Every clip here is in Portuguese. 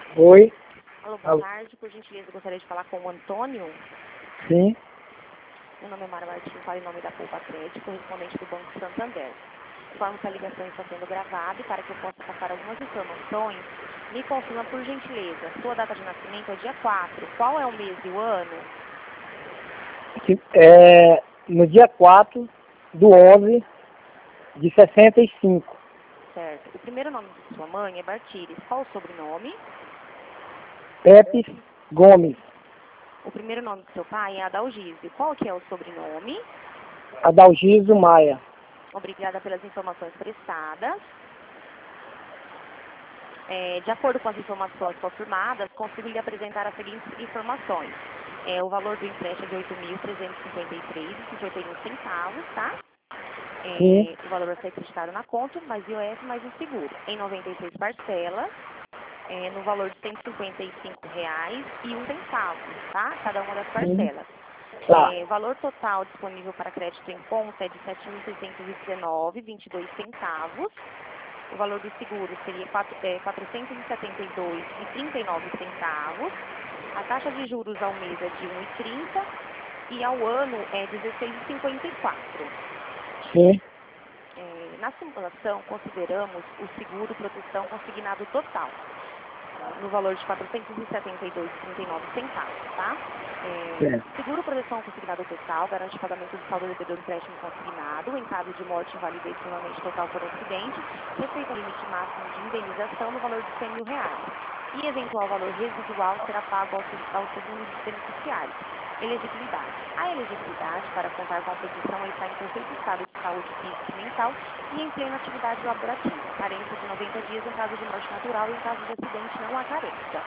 Oi. Alô, boa tarde. Por gentileza, gostaria de falar com o Antônio. Sim. Meu nome é Mara Martins, falo em nome da Poupa Crédito, correspondente do Banco Santander. Informo que a ligação está sendo gravada e para que eu possa passar algumas informações, me confirma por gentileza. Sua data de nascimento é dia 4. Qual é o mês e o ano? No dia 4/11 de 65. Certo. O primeiro nome de sua mãe é Bartires. Qual o sobrenome? Pepe Gomes. O primeiro nome do seu pai é Adalgísio. Qual que é o sobrenome? Adalgiso Maia. Obrigada pelas informações prestadas. De acordo com as informações confirmadas, consigo lhe apresentar as seguintes informações. O valor do empréstimo é de R$ 8.353,51, tá? Sim. O valor a ser acreditado na conta, mais IOF, mais o seguro. Em 96 parcelas, no valor de R$ 155,01, tá? Cada uma das parcelas. Tá. O valor total disponível para crédito em conta é de R$ 7.619,22. O valor do seguro seria R$ 472,39. A taxa de juros ao mês é de 1,30 e ao ano é 16,54. Sim. Na simulação, consideramos o seguro proteção consignado total, no valor de R$ 472,39, tá? Seguro proteção consignado total garante o pagamento do saldo devedor do empréstimo consignado em caso de morte, invalidez permanente total por acidente, respeita o limite máximo de indenização no valor de R$ 100 mil. E eventual valor residual será pago aos segundos beneficiários. Elegibilidade. A elegibilidade para contar com a proteção está em perfeito estado de saúde física e mental e em plena atividade laborativa. Carência de 90 dias em caso de morte natural e em caso de acidente não há carência.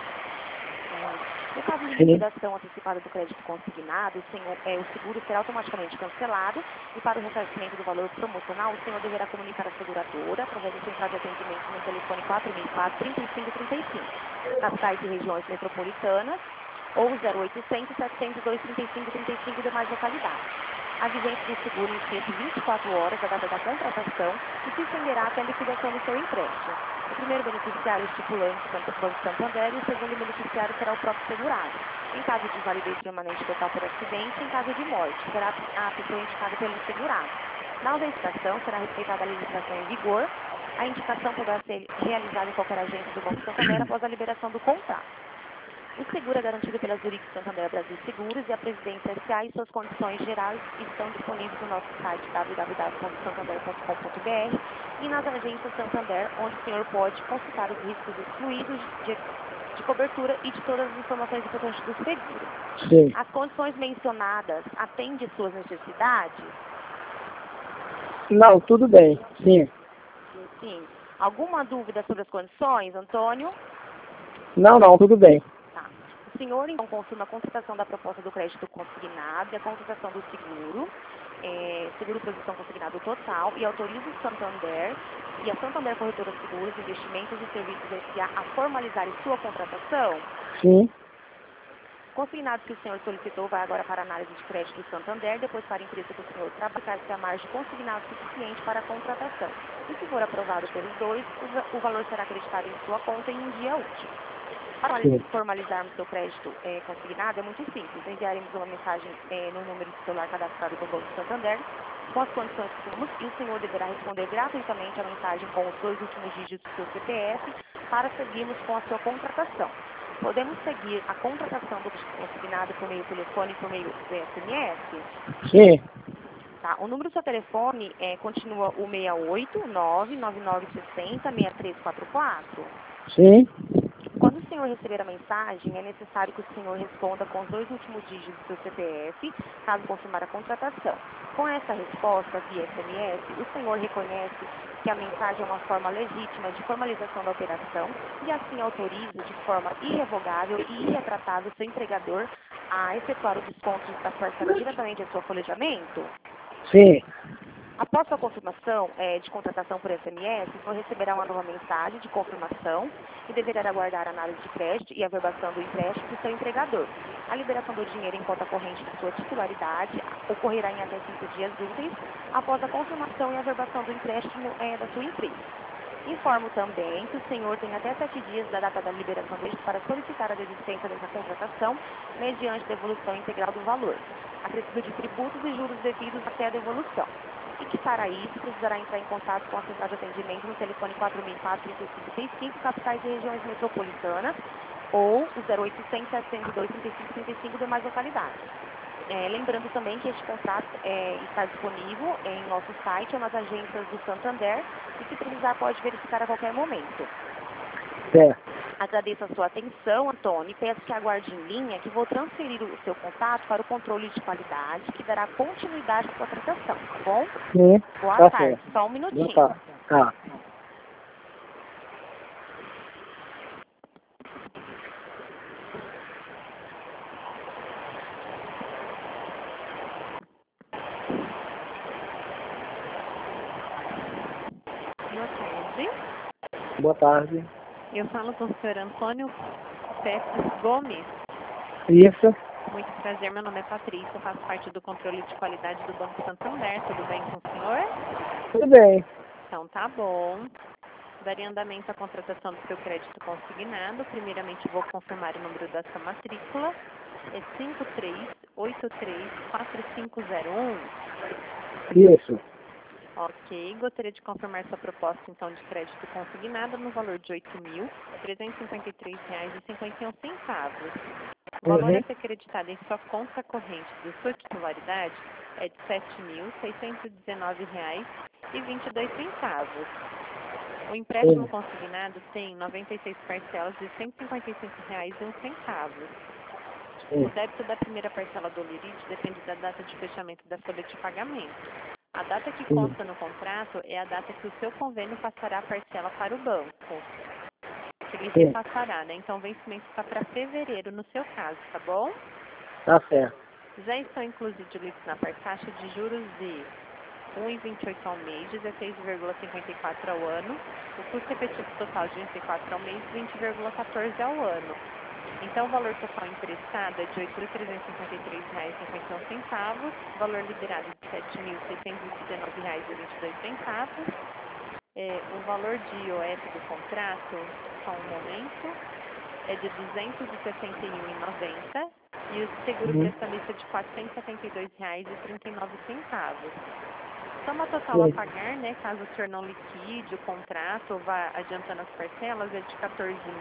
No caso de liquidação antecipada do crédito consignado, o seguro será automaticamente cancelado e para o ressarcimento do valor promocional, o senhor deverá comunicar à seguradora através da central de atendimento no telefone 4004-3535, capitais e regiões metropolitanas, ou 0800 702 3535 demais localidades. A vigência do seguro inicia-se 24 horas da data da contratação e se estenderá até a liquidação do seu empréstimo. O primeiro beneficiário estipulante é o Banco Santander e o segundo beneficiário será o próprio segurado. Em caso de invalidez permanente total por acidente, em caso de morte, será a pessoa indicada pelo segurado. Na ausência da ação, será respeitada a legislação em vigor. A indicação poderá ser realizada em qualquer agência do Banco Santander após a liberação do contrato. O seguro é garantido pela Zurich Santander Brasil Seguros e a Previdência S.A. e suas condições gerais estão disponíveis no nosso site www.santander.com.br e nas agências Santander, onde o senhor pode consultar os riscos excluídos de cobertura e de todas as informações importantes do seguro. Sim. As condições mencionadas atendem suas necessidades? Não, tudo bem. Sim. Sim. Alguma dúvida sobre as condições, Antônio? Não, tudo bem. O senhor, então, confirma a contratação da proposta do crédito consignado e a contratação do seguro, seguro posição consignado total, e autoriza o Santander e a Santander Corretora de Seguros, Investimentos e Serviços S.A. a formalizarem sua contratação? Sim. Consignado que o senhor solicitou vai agora para a análise de crédito do Santander, depois para a empresa que o senhor trabalhar se a margem consignado suficiente para a contratação. E se for aprovado pelos dois, o valor será acreditado em sua conta em um dia útil. Para formalizarmos seu crédito consignado, é muito simples. Enviaremos uma mensagem no número de celular cadastrado do Banco Santander, com as condições que temos, e o senhor deverá responder gratuitamente a mensagem com os 2 últimos dígitos do seu CPF para seguirmos com a sua contratação. Podemos seguir a contratação do crédito consignado por meio telefone e por meio do SMS? Sim. Tá. O número do seu telefone continua o 68 99960 6344? Sim. Quando o senhor receber a mensagem, é necessário que o senhor responda com os 2 últimos dígitos do seu CPF, caso confirmar a contratação. Com essa resposta via SMS, o senhor reconhece que a mensagem é uma forma legítima de formalização da operação e assim autoriza de forma irrevogável e irretratável o seu empregador a efetuar o desconto das parcelas diretamente em seu folheamento? Sim. Após sua confirmação de contratação por SMS, o senhor receberá uma nova mensagem de confirmação e deverá aguardar a análise de crédito e a verbação do empréstimo do seu empregador. A liberação do dinheiro em conta corrente de sua titularidade ocorrerá em até 5 dias úteis após a confirmação e a verbação do empréstimo da sua empresa. Informo também que o senhor tem até 7 dias da data da liberação deste para solicitar a desistência dessa contratação mediante devolução integral do valor, acrescido de tributos e juros devidos até a devolução. E que para isso precisará entrar em contato com a central de atendimento no telefone 4004-3535, capitais e regiões metropolitanas, ou o 0800 702 3535 demais localidades. Lembrando também que este contrato está disponível em nosso site ou nas agências do Santander e se precisar pode verificar a qualquer momento. Certo. Agradeço a sua atenção, Antônio, e peço que aguarde em linha que vou transferir o seu contato para o controle de qualidade que dará continuidade à sua tratação, tá bom? Sim. Boa Tá tarde, certo. só um Boa minutinho. tarde. Tá. Boa tarde. Boa tarde. Eu falo com o senhor Antônio Pérez Gomes. Isso. Muito prazer, meu nome é Patrícia, eu faço parte do controle de qualidade do Banco Santander. Tudo bem com o senhor? Tudo bem. Então tá bom. Daria andamento à contratação do seu crédito consignado. Primeiramente vou confirmar o número da sua matrícula. É 53834501. Isso. Ok, gostaria de confirmar sua proposta então de crédito consignado no valor de R$ 8.353,51. O valor a ser creditado em sua conta corrente de sua titularidade é de R$ 7.619,22. O empréstimo consignado tem 96 parcelas de R$ 155,01. O débito da primeira parcela do Lurite depende da data de fechamento da folha de pagamento. A data que consta no contrato é a data que o seu convênio passará a parcela para o banco. Que ele repassará, né? Então o vencimento está para fevereiro no seu caso, tá bom? Tá certo. Já estão incluídos direitos na taxa de juros de 1,28 ao mês, 16,54 ao ano. O custo efetivo total de 24 ao mês, 20,14 ao ano. Então, o valor total emprestado é de R$ 8.353,51, valor liberado de R$ 7.619,22. O valor de IOF do contrato, só um momento, é de R$ 261,90 e o seguro prestamista de R$ 472,39. Soma total a pagar, né, caso o senhor não liquide o contrato ou vá adiantando as parcelas, é de R$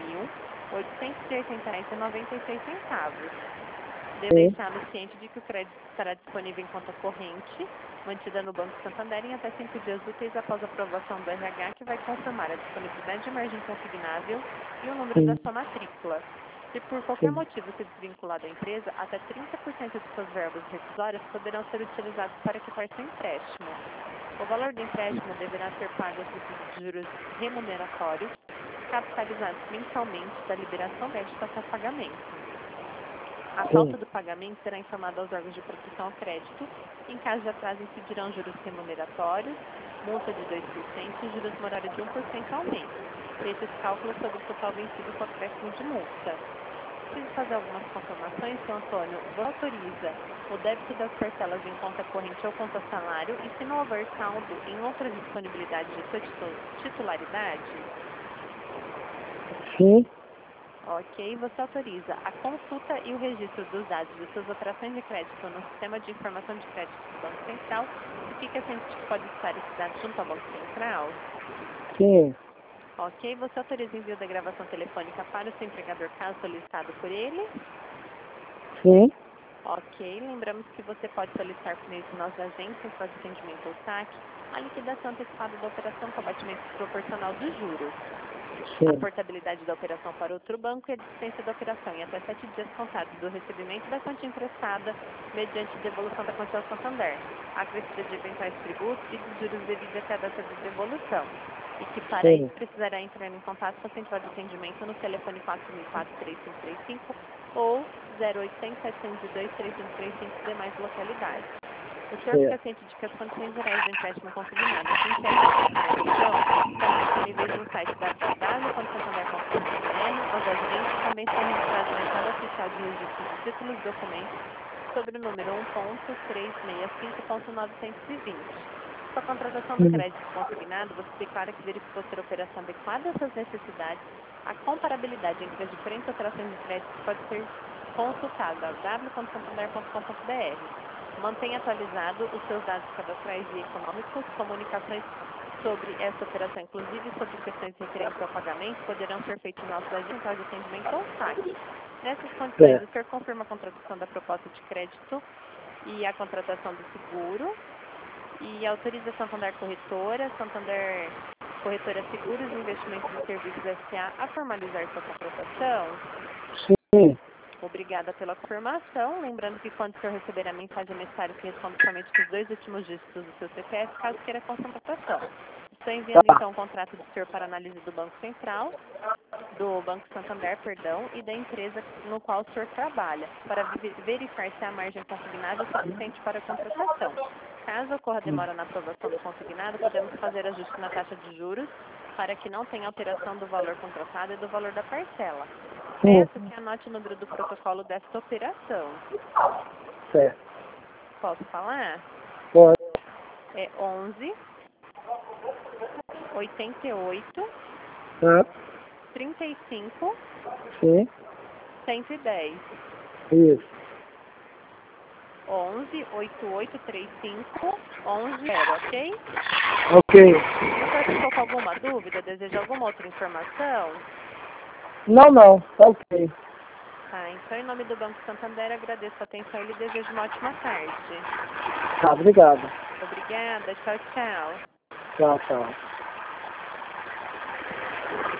14.880,96. Devo deixá-lo ciente de que o crédito estará disponível em conta corrente, mantida no Banco Santander em até 5 dias úteis após a aprovação do RH, que vai confirmar a disponibilidade de margem consignável e o número da sua matrícula. Se por qualquer motivo se desvincular da empresa, até 30% de suas verbas rescisórias poderão ser utilizadas para quitar seu empréstimo. O valor do empréstimo deverá ser pago aos de juros remuneratórios, capitalizados mensalmente da liberação médica até o pagamento. A falta do pagamento será informada aos órgãos de proteção ao crédito. Em caso de atraso, incidirão juros remuneratórios, multa de 2% e juros morários de 1% ao mês. Esses cálculos sobre o total vencido com acréscimo de multa. Preciso fazer algumas confirmações, seu Antônio. Você autoriza o débito das parcelas em conta corrente ou conta salário e, se não houver saldo em outra disponibilidade de sua titularidade? Sim. Ok, você autoriza a consulta e o registro dos dados de suas operações de crédito no Sistema de Informação de Crédito do Banco Central e fica ciente de que pode estar esses dados junto ao Banco Central? Sim. Ok, você autoriza o envio da gravação telefônica para o seu empregador caso solicitado por ele? Sim. Ok, lembramos que você pode solicitar por meio de nossas agências para atendimento ou saque a liquidação antecipada da operação com abatimento proporcional dos juros. A portabilidade da operação para outro banco e a dispensa da operação em até 7 dias contados do recebimento da quantia emprestada mediante devolução da quantia ao Santander, acrescida de eventuais tributos e dos juros devidos até a data de devolução. E que para isso precisará entrar em contato com a central de atendimento no telefone 4004-3535 ou 0800 702 3535 demais localidades. O senhor fica ciente de que as condições gerais do empréstimo consignado, assim que a contratação, estão disponíveis no site www.santander.com.br. As agências também estão registradas na entrada oficial de registro de títulos e documentos sobre o número 1.365.920. Com a contratação do crédito consignado, você declara que verificou ser a operação adequada às suas necessidades. A comparabilidade entre as diferentes operações de crédito pode ser consultada www.santander.com.br. Mantenha atualizado os seus dados cadastrais e econômicos. Comunicações sobre essa operação, inclusive sobre questões referentes ao pagamento, poderão ser feitas no nosso central de atendimento ou saque. Nessas condições, o senhor confirma a contratação da proposta de crédito e a contratação do seguro e autoriza a Santander Corretora, Santander Corretora Seguros e Investimentos e Serviços S.A. a formalizar sua contratação? Sim. Obrigada pela confirmação. Lembrando que quando o senhor receber a mensagem, é necessário que responda somente com os 2 últimos dígitos do seu CPF, caso queira a contratação. Estou enviando então o contrato do senhor para análise do Banco Central, do Banco Santander, perdão, e da empresa no qual o senhor trabalha, para verificar se a margem consignada é suficiente para a contratação. Caso ocorra demora na aprovação do consignado, podemos fazer ajuste na taxa de juros para que não tenha alteração do valor contratado e do valor da parcela. Peço que anote o número do protocolo desta operação. Certo. Posso falar? Pode. É 11 88 Certo. 35 Sim. 110. Isso. 11 8835 110, ok? Ok. O senhor ficou com alguma dúvida? Deseja alguma outra informação? Não. Tá ok. Tá, então em nome do Banco Santander agradeço a atenção e lhe desejo uma ótima tarde. Tá, obrigado. Obrigada, tchau, tchau. Tchau, tchau.